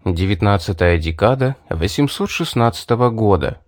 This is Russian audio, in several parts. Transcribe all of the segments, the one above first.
19-я декада 816 года.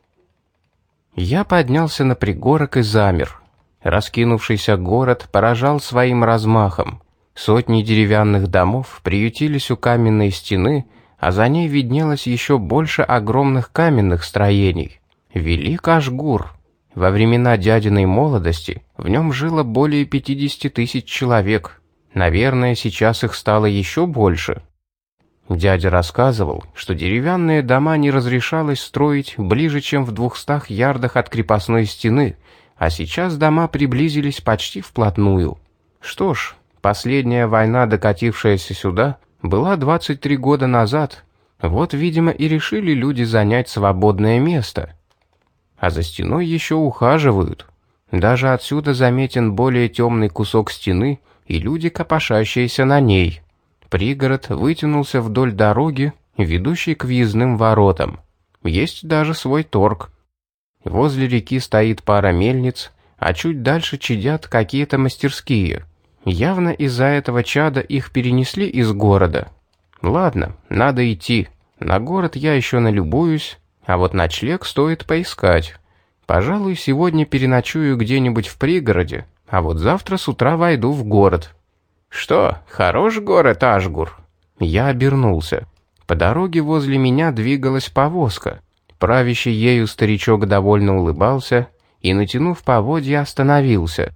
Я поднялся на пригорок и замер. Раскинувшийся город поражал своим размахом. Сотни деревянных домов приютились у каменной стены, а за ней виднелось еще больше огромных каменных строений. Велик Ашгур. Во времена дядиной молодости в нем жило более 50 тысяч человек. Наверное, сейчас их стало еще больше. Дядя рассказывал, что деревянные дома не разрешалось строить ближе, чем в 200 ярдах от крепостной стены, а сейчас дома приблизились почти вплотную. Что ж, последняя война, докатившаяся сюда, была 23 года назад. Вот, видимо, и решили люди занять свободное место. А за стеной еще ухаживают. Даже отсюда заметен более темный кусок стены и люди, копошащиеся на ней. Пригород вытянулся вдоль дороги, ведущей к въездным воротам. Есть даже свой торг. Возле реки стоит пара мельниц, а чуть дальше чадят какие-то мастерские. Явно из-за этого чада их перенесли из города. Ладно, надо идти. На город я еще налюбуюсь, а вот ночлег стоит поискать. Пожалуй, сегодня переночую где-нибудь в пригороде, а вот завтра с утра войду в город. «Что, хорош город Ашгур?» Я обернулся. По дороге возле меня двигалась повозка. Правящий ею старичок довольно улыбался и, натянув поводья, остановился.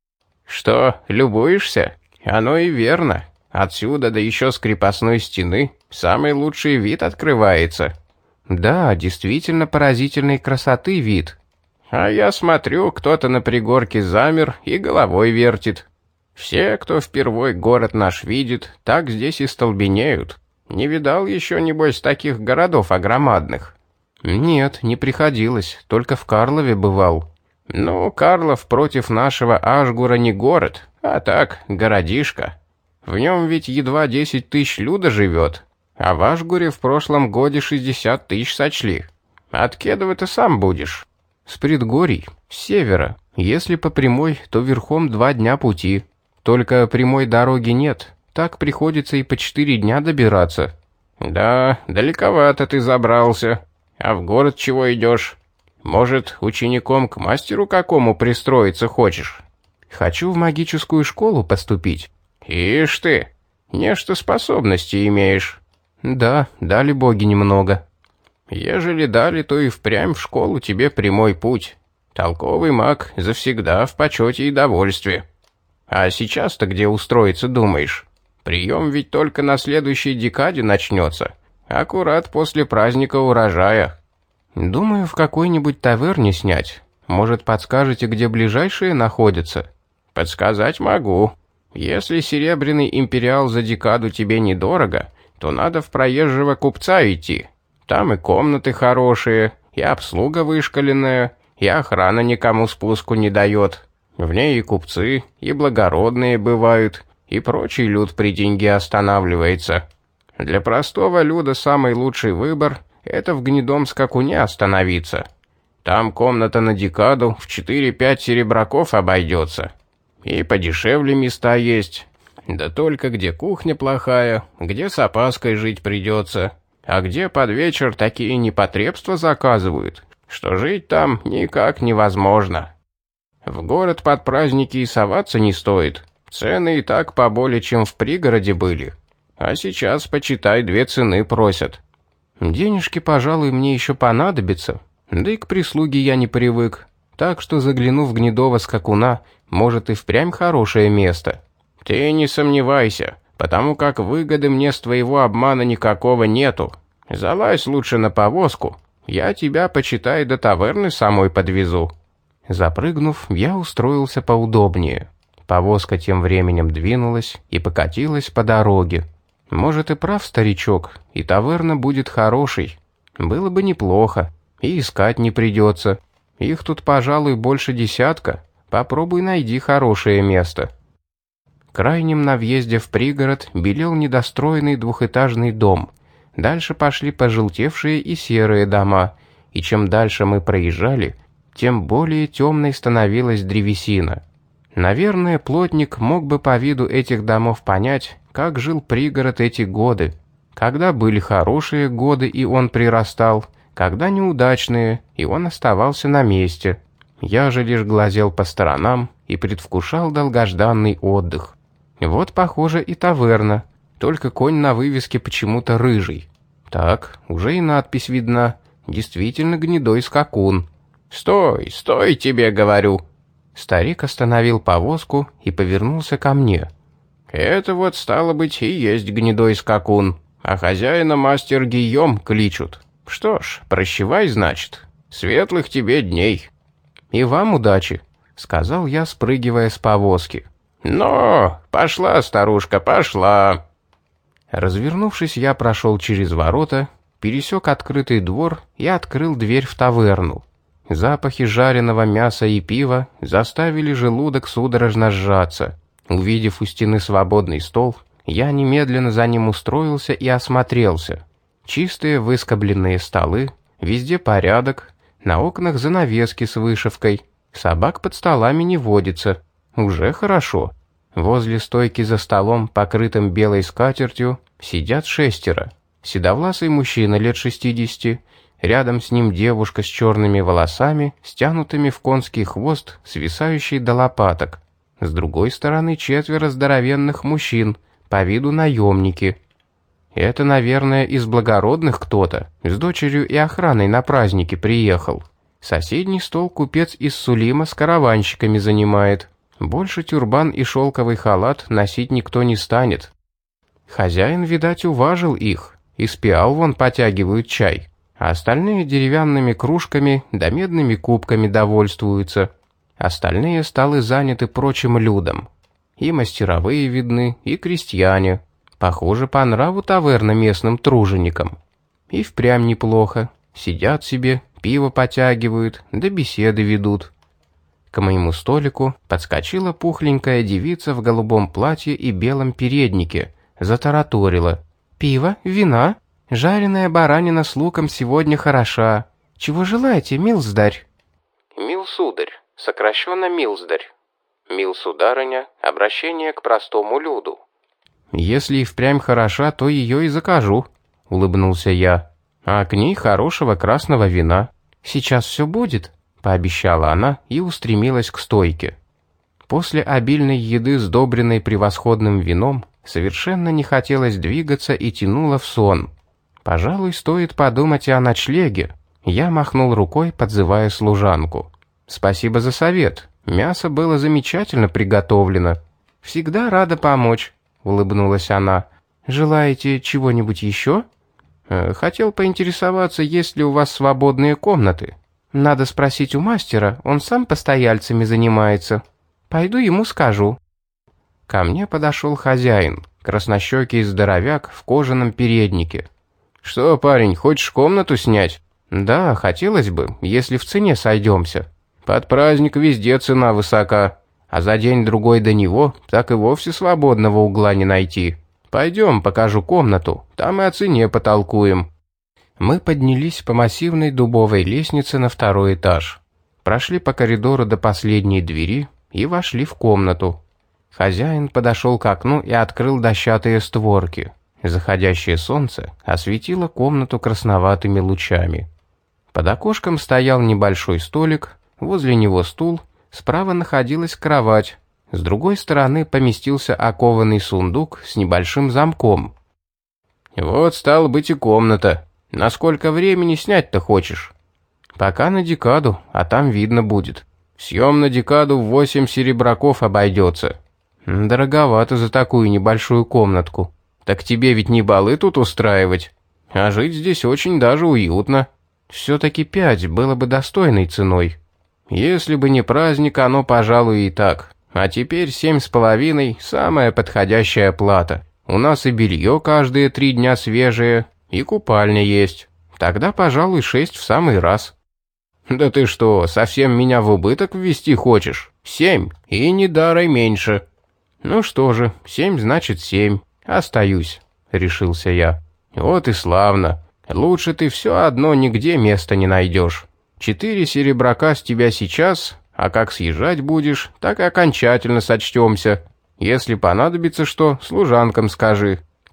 «Что, любуешься? Оно и верно. Отсюда, да еще с крепостной стены, самый лучший вид открывается». «Да, действительно поразительной красоты вид». «А я смотрю, кто-то на пригорке замер и головой вертит. Все, кто впервой город наш видит, так здесь и столбенеют. Не видал еще, небось, таких городов огромадных?» «Нет, не приходилось, только в Карлове бывал». «Ну, Карлов против нашего Ашгура не город, а так, городишко. В нем ведь едва 10 тысяч люда живет, а в Ашгуре в прошлом годе 60 тысяч сочли. От Кедова ты сам будешь?» «С предгорий, с севера. Если по прямой, то верхом 2 дня пути. Только прямой дороги нет, так приходится и по 4 дня добираться». «Да, далековато ты забрался. А в город чего идешь? Может, учеником к мастеру какому пристроиться хочешь?» «Хочу в магическую школу поступить». «Ишь ты, нечто способности имеешь». «Да, дали боги немного». «Ежели дали, то и впрямь в школу тебе прямой путь. Толковый маг завсегда в почете и довольстве. А сейчас-то где устроиться думаешь? Прием ведь только на следующей декаде начнется, аккурат после праздника урожая». «Думаю, в какой-нибудь таверне снять. Может, подскажете, где ближайшие находятся?» «Подсказать могу. Если серебряный империал за декаду тебе недорого, то надо в проезжего купца идти. Там и комнаты хорошие, и обслуга вышкаленная, и охрана никому спуску не дает. В ней и купцы, и благородные бывают, и прочий люд при деньге останавливается. Для простого люда самый лучший выбор — это в гнедом скакуне остановиться. Там комната на декаду в 4-5 серебряков обойдется. И подешевле места есть. Да только где кухня плохая, где с опаской жить придется, а где под вечер такие непотребства заказывают, что жить там никак невозможно. В город под праздники и соваться не стоит. Цены и так поболее, чем в пригороде были. А сейчас, почитай, 2 цены просят. Денежки, пожалуй, мне еще понадобятся. Да и к прислуге я не привык. Так что загляну в гнедого скакуна, может и впрямь хорошее место. Ты не сомневайся, потому как выгоды мне с твоего обмана никакого нету. Залазь лучше на повозку. Я тебя, почитай, до таверны самой подвезу». Запрыгнув, я устроился поудобнее. Повозка тем временем двинулась и покатилась по дороге. Может и прав старичок, и таверна будет хорошей. Было бы неплохо, и искать не придется. Их тут, пожалуй, больше 10. Попробуй найди хорошее место. Крайним на въезде в пригород белел недостроенный 2-этажный дом. Дальше пошли пожелтевшие и серые дома, и чем дальше мы проезжали, тем более темной становилась древесина. Наверное, плотник мог бы по виду этих домов понять, как жил пригород эти годы. Когда были хорошие годы, и он прирастал, когда неудачные, и он оставался на месте. Я же лишь глазел по сторонам и предвкушал долгожданный отдых. Вот, похоже, и таверна, только конь на вывеске почему-то рыжий. Так, уже и надпись видна, действительно гнедой скакун. «Стой, стой, тебе говорю!» Старик остановил повозку и повернулся ко мне. «Это вот, стало быть, и есть гнедой скакун, а хозяина мастер Гийом кличут. Что ж, прощавай, значит. Светлых тебе дней». «И вам удачи», — сказал я, спрыгивая с повозки. «Но, пошла, старушка, пошла». Развернувшись, я прошел через ворота, пересек открытый двор и открыл дверь в таверну. Запахи жареного мяса и пива заставили желудок судорожно сжаться. Увидев у стены свободный стол, я немедленно за ним устроился и осмотрелся. Чистые выскобленные столы, везде порядок, на окнах занавески с вышивкой. Собак под столами не водится. Уже хорошо. Возле стойки за столом, покрытым белой скатертью, сидят 6. Седовласый мужчина лет 60, рядом с ним девушка с черными волосами, стянутыми в конский хвост, свисающий до лопаток. С другой стороны 4 здоровенных мужчин, по виду наемники. Это, наверное, из благородных кто-то, с дочерью и охраной на праздники приехал. Соседний стол купец из Сулима с караванщиками занимает. Больше тюрбан и шелковый халат носить никто не станет. Хозяин, видать, уважил их. Из пиал вон потягивают чай, а остальные деревянными кружками да медными кубками довольствуются. Остальные столы заняты прочим людом. И мастеровые видны, и крестьяне. Похоже, по нраву таверна местным труженикам. И впрямь неплохо. Сидят себе, пиво потягивают, да беседы ведут. К моему столику подскочила пухленькая девица в голубом платье и белом переднике. Затараторила. «Пиво, вина, жареная баранина с луком сегодня хороша. Чего желаете, милздарь?» «Милсударь, сокращенно милздарь. Милсударыня, обращение к простому люду». «Если и впрямь хороша, то ее и закажу», — улыбнулся я. «А к ней хорошего красного вина. Сейчас все будет», — пообещала она и устремилась к стойке. После обильной еды, сдобренной превосходным вином, совершенно не хотелось двигаться и тянуло в сон. «Пожалуй, стоит подумать и о ночлеге». Я махнул рукой, подзывая служанку. «Спасибо за совет. Мясо было замечательно приготовлено». «Всегда рада помочь», — улыбнулась она. «Желаете чего-нибудь еще?» «Хотел поинтересоваться, есть ли у вас свободные комнаты. Надо спросить у мастера, он сам постояльцами занимается. Пойду ему скажу». Ко мне подошел хозяин, краснощекий здоровяк в кожаном переднике. «Что, парень, хочешь комнату снять?» «Да, хотелось бы, если в цене сойдемся. Под праздник везде цена высока, а за день-другой до него так и вовсе свободного угла не найти. Пойдем, покажу комнату, там и о цене потолкуем». Мы поднялись по массивной дубовой лестнице на 2-й этаж, прошли по коридору до последней двери и вошли в комнату. Хозяин подошел к окну и открыл дощатые створки. Заходящее солнце осветило комнату красноватыми лучами. Под окошком стоял небольшой столик, возле него стул, справа находилась кровать, с другой стороны поместился окованный сундук с небольшим замком. «Вот, стало быть, и комната. На сколько времени снять-то хочешь?» «Пока на декаду, а там видно будет. Съем на декаду в 8 серебряков обойдется». «Дороговато за такую небольшую комнатку. Так тебе ведь не балы тут устраивать, а жить здесь очень даже уютно. Все-таки 5 было бы достойной ценой. Если бы не праздник, оно, пожалуй, и так. А теперь 7,5 – самая подходящая плата. У нас и белье каждые 3 дня свежее, и купальня есть. Тогда, пожалуй, 6 в самый раз». «Да ты что, совсем меня в убыток ввести хочешь? 7, и не дарой меньше». «Ну что же, 7 значит 7. Остаюсь», — решился я. «Вот и славно. Лучше ты все одно нигде места не найдешь. 4 серебряка с тебя сейчас, а как съезжать будешь, так и окончательно сочтемся. Если понадобится что, служанкам скажи.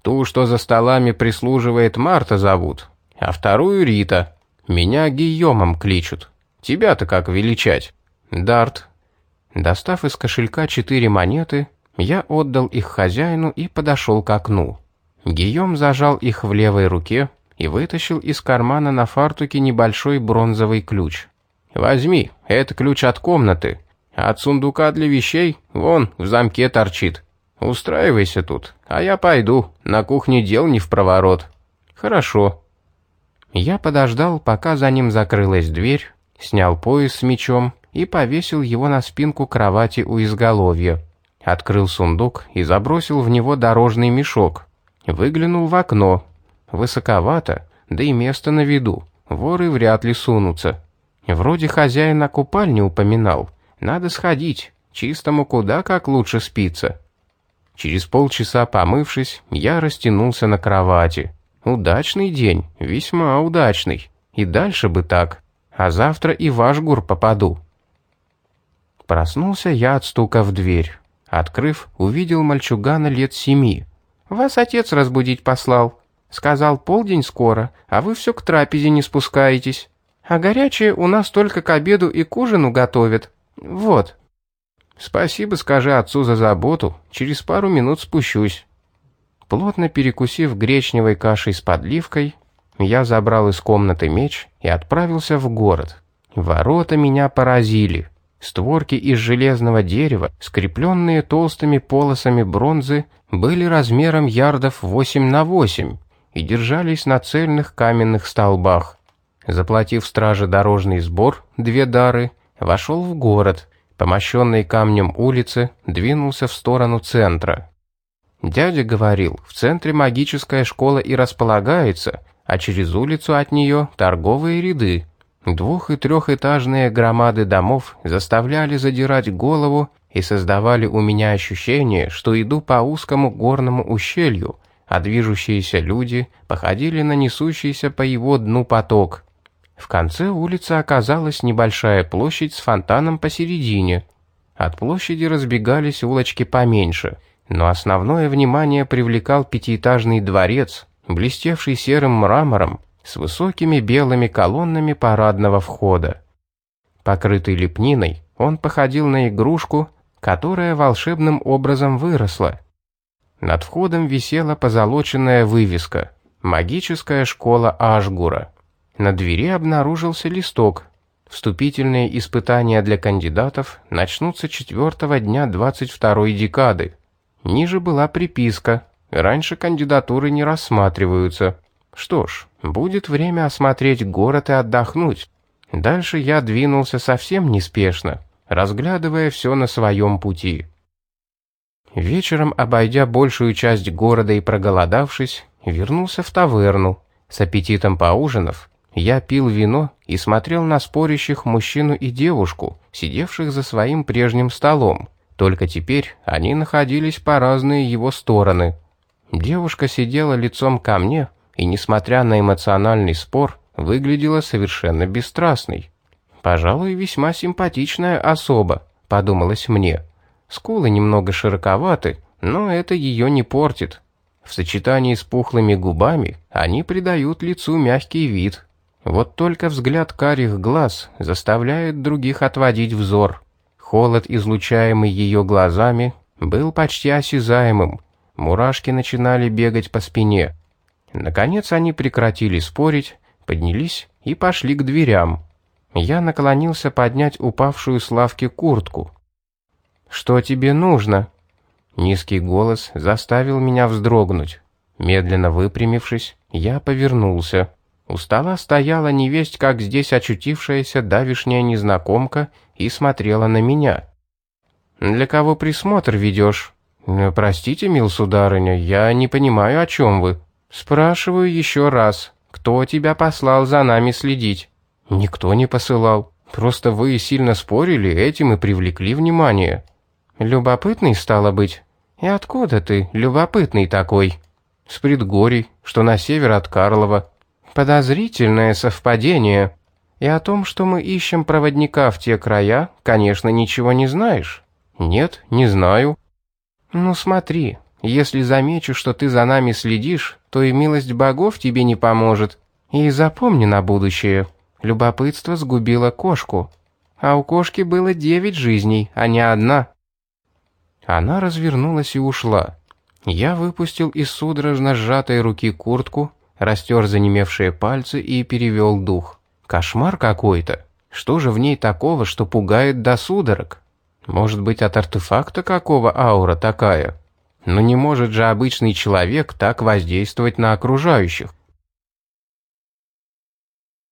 Ту, что за столами прислуживает, Марта зовут, а вторую Рита. Меня Гийомом кличут. Тебя-то как величать? Дарт». Достав из кошелька 4 монеты, я отдал их хозяину и подошел к окну. Гийом зажал их в левой руке и вытащил из кармана на фартуке небольшой бронзовый ключ. «Возьми, это ключ от комнаты, а от сундука для вещей вон в замке торчит. Устраивайся тут, а я пойду, на кухне дел не впроворот». «Хорошо». Я подождал, пока за ним закрылась дверь, снял пояс с мечом и повесил его на спинку кровати у изголовья. Открыл сундук и забросил в него дорожный мешок. Выглянул в окно. Высоковато, да и место на виду. Воры вряд ли сунутся. Вроде хозяин о купальне упоминал. Надо сходить, чистому куда как лучше спится. Через полчаса помывшись, я растянулся на кровати. Удачный день, весьма удачный. И дальше бы так. А завтра и в Ашгур попаду. Проснулся я от стука в дверь. Открыв, увидел мальчугана лет 7. «Вас отец разбудить послал. Сказал, полдень скоро, а вы все к трапезе не спускаетесь. А горячее у нас только к обеду и к ужину готовят. Вот». «Спасибо скажи отцу за заботу, через пару минут спущусь». Плотно перекусив гречневой кашей с подливкой, я забрал из комнаты меч и отправился в город. Ворота меня поразили. Створки из железного дерева, скрепленные толстыми полосами бронзы, были размером ярдов 8 на 8 и держались на цельных каменных столбах. Заплатив страже дорожный сбор, 2 дары, вошел в город, по мощенной камнем улице двинулся в сторону центра. Дядя говорил, в центре магическая школа и располагается, а через улицу от нее торговые ряды. 2- и 3-этажные громады домов заставляли задирать голову и создавали у меня ощущение, что иду по узкому горному ущелью, а движущиеся люди походили на несущийся по его дну поток. В конце улицы оказалась небольшая площадь с фонтаном посередине. От площади разбегались улочки поменьше, но основное внимание привлекал 5-этажный дворец, блестевший серым мрамором, с высокими белыми колоннами парадного входа. Покрытый лепниной, он походил на игрушку, которая волшебным образом выросла. Над входом висела позолоченная вывеска «Магическая школа Ашгура». На двери обнаружился листок. Вступительные испытания для кандидатов начнутся 4-го дня 22-й декады. Ниже была приписка: раньше кандидатуры не рассматриваются. Что ж, будет время осмотреть город и отдохнуть. Дальше я двинулся совсем неспешно, разглядывая все на своем пути. Вечером, обойдя большую часть города и проголодавшись, вернулся в таверну. С аппетитом поужинав, я пил вино и смотрел на спорящих мужчину и девушку, сидевших за своим прежним столом. Только теперь они находились по разные его стороны. Девушка сидела лицом ко мне и, несмотря на эмоциональный спор, выглядела совершенно бесстрастной. «Пожалуй, весьма симпатичная особа», — подумалось мне. Скулы немного широковаты, но это ее не портит. В сочетании с пухлыми губами они придают лицу мягкий вид. Вот только взгляд карих глаз заставляет других отводить взор. Холод, излучаемый ее глазами, был почти осязаемым. Мурашки начинали бегать по спине. Наконец они прекратили спорить, поднялись и пошли к дверям. Я наклонился поднять упавшую с лавки куртку. «Что тебе нужно?» Низкий голос заставил меня вздрогнуть. Медленно выпрямившись, я повернулся. У стола стояла невесть, как здесь очутившаяся давишняя незнакомка, и смотрела на меня. «Для кого присмотр ведешь?» «Простите, мил сударыня, я не понимаю, о чем вы». «Спрашиваю еще раз, кто тебя послал за нами следить?» «Никто не посылал. Просто вы сильно спорили, этим и привлекли внимание». «Любопытный, стало быть? И откуда ты, любопытный такой?» «С предгорий, что на север от Карлова». «Подозрительное совпадение. И о том, что мы ищем проводника в те края, конечно, ничего не знаешь?» «Нет, не знаю». «Ну смотри, Если замечу, что ты за нами следишь, то и милость богов тебе не поможет. И запомни на будущее, любопытство сгубило кошку, а у кошки было 9 жизней, а не одна». Она развернулась и ушла. Я выпустил из судорожно сжатой руки куртку, растер занемевшие пальцы и перевел дух. Кошмар какой-то. Что же в ней такого, что пугает до судорог? Может быть, от артефакта какого аура такая? Но не может же обычный человек так воздействовать на окружающих.